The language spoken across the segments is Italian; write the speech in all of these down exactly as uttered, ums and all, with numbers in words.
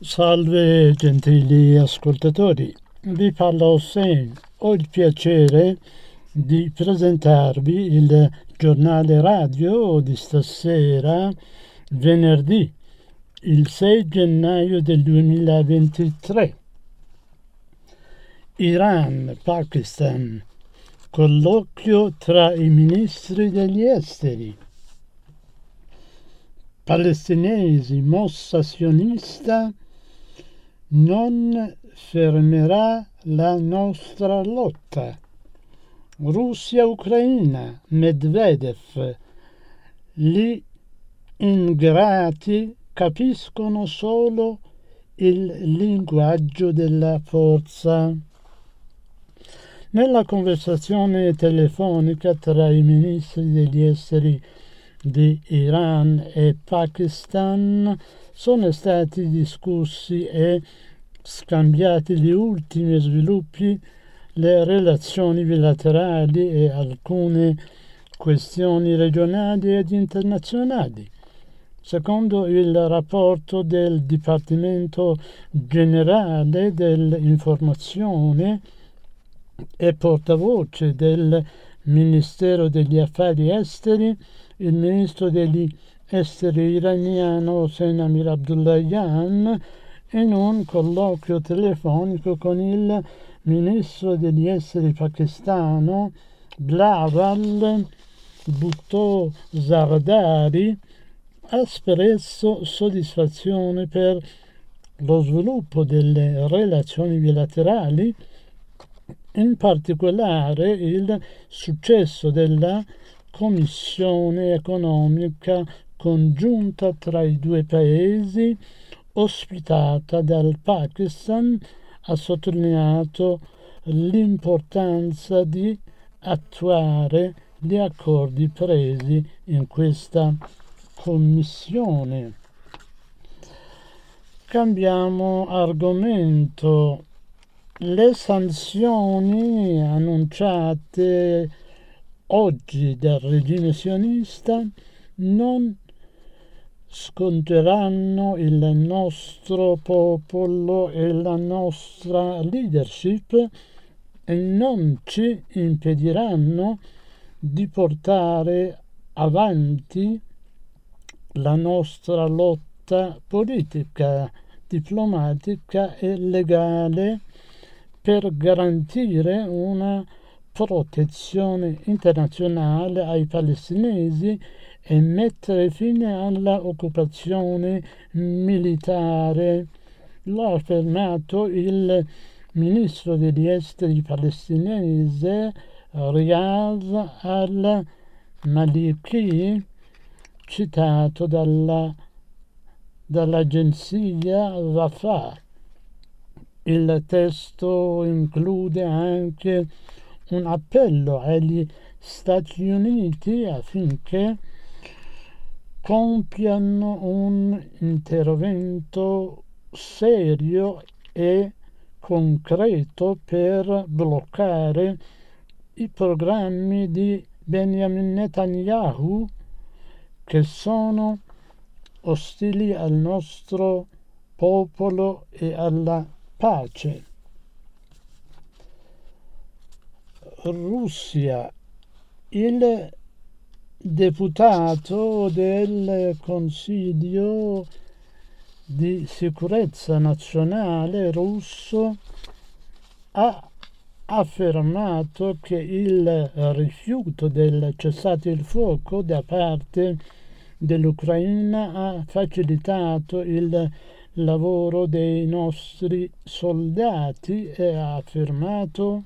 Salve gentili ascoltatori, vi parla Hossein. Ho il piacere di presentarvi il giornale radio di stasera, venerdì, il sei gennaio del duemilaventitré. Iran, Pakistan, colloquio tra i ministri degli esteri. Palestinesi, mossa sionista non fermerà la nostra lotta. Russia-Ucraina, Medvedev, gli ingrati capiscono solo il linguaggio della forza. Nella conversazione telefonica tra i ministri degli esteri di Iran e Pakistan sono stati discussi e scambiati gli ultimi sviluppi, le relazioni bilaterali e alcune questioni regionali ed internazionali. Secondo il rapporto del Dipartimento Generale dell'Informazione e portavoce del Ministero degli Affari Esteri, il ministro degli esteri iraniano Hossein Amir Abdullahian, in un colloquio telefonico con il ministro degli esteri pakistano Bilawal Bhutto Zardari, ha espresso soddisfazione per lo sviluppo delle relazioni bilaterali, in particolare il successo della Commissione economica congiunta tra i due paesi, ospitata dal Pakistan. Ha sottolineato l'importanza di attuare gli accordi presi in questa commissione. Cambiamo argomento. Le sanzioni annunciate oggi dal regime sionista non sconteranno il nostro popolo e la nostra leadership e non ci impediranno di portare avanti la nostra lotta politica, diplomatica e legale per garantire una protezione internazionale ai palestinesi e mettere fine alla occupazione militare. Lo ha affermato il ministro degli esteri palestinese Riyad al-Maliki, citato dalla, dall'agenzia Wafa. Il testo include anche un appello agli Stati Uniti affinché compiano un intervento serio e concreto per bloccare i programmi di Benjamin Netanyahu che sono ostili al nostro popolo e alla pace. Russia. Il deputato del Consiglio di sicurezza nazionale russo ha affermato che il rifiuto del cessate il fuoco da parte dell'Ucraina ha facilitato il lavoro dei nostri soldati e ha affermato: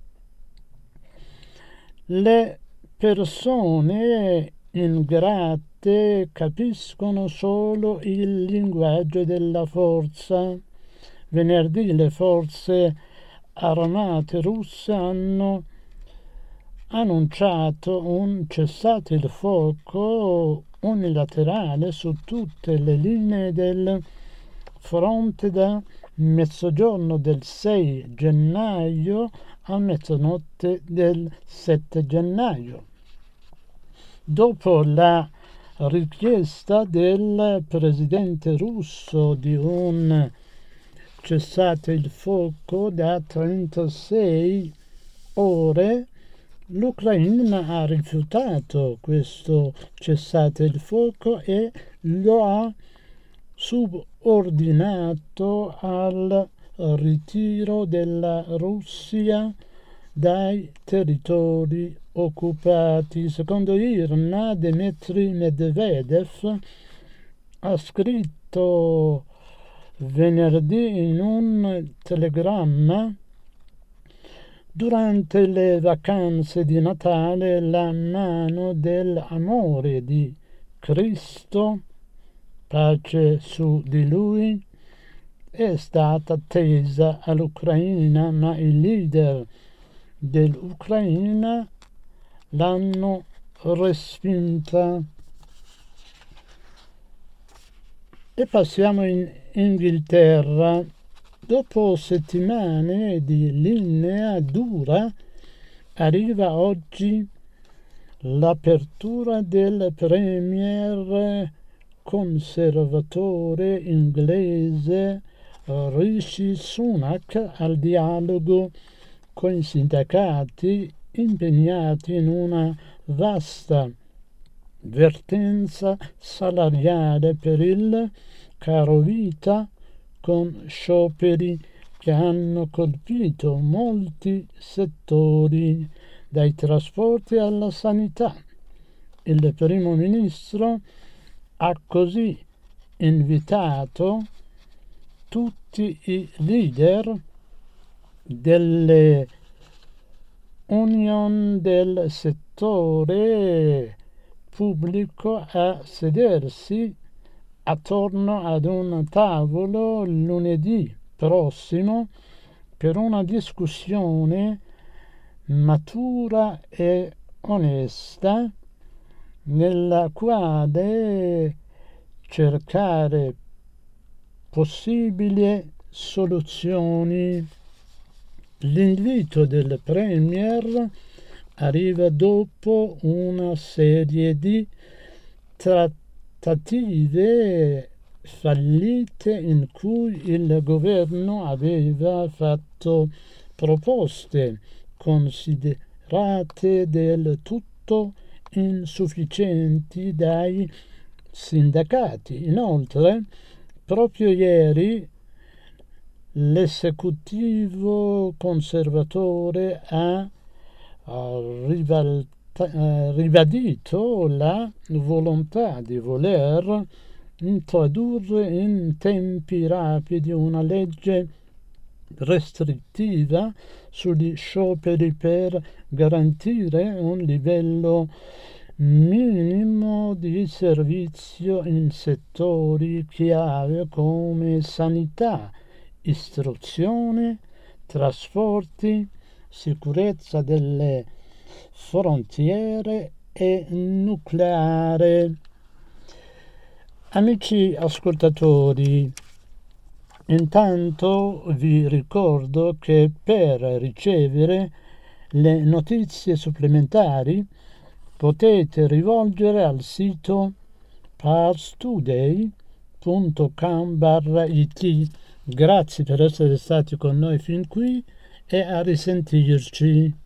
le persone ingrate capiscono solo il linguaggio della forza. Venerdì le forze armate russe hanno annunciato un cessate il fuoco unilaterale su tutte le linee del fronte da mezzogiorno del sei gennaio a mezzanotte del sette gennaio. Dopo la richiesta del presidente russo di un cessate il fuoco da trentasei ore, l'Ucraina ha rifiutato questo cessate il fuoco e lo ha subordinato al ritiro della Russia dai territori occupati. Secondo IRNA, Dmitry Medvedev ha scritto venerdì in un telegramma: durante le vacanze di Natale la mano dell'amore di Cristo, pace su di lui, è stata tesa all'Ucraina, ma i leader dell'Ucraina l'hanno respinta. E passiamo in Inghilterra. Dopo settimane di linea dura, arriva oggi l'apertura del premier conservatore inglese Rishi Sunak al dialogo con i sindacati impegnati in una vasta vertenza salariale per il carovita, con scioperi che hanno colpito molti settori, dai trasporti alla sanità. Il primo ministro ha così invitato tutti i leader delle union del settore pubblico a sedersi attorno ad un tavolo lunedì prossimo per una discussione matura e onesta, nella quale cercare possibili soluzioni. L'invito del premier arriva dopo una serie di trattative fallite in cui il governo aveva fatto proposte considerate del tutto insufficienti dai sindacati. Inoltre, proprio ieri l'esecutivo conservatore ha rivalta, ribadito la volontà di voler introdurre in tempi rapidi una legge restrittiva sugli scioperi per garantire un livello minimo di servizio in settori chiave come sanità, istruzione, trasporti, sicurezza delle frontiere e nucleare. Amici ascoltatori, intanto vi ricordo che per ricevere le notizie supplementari potete rivolgere al sito parstoday punto com barra it. Grazie per essere stati con noi fin qui e a risentirci.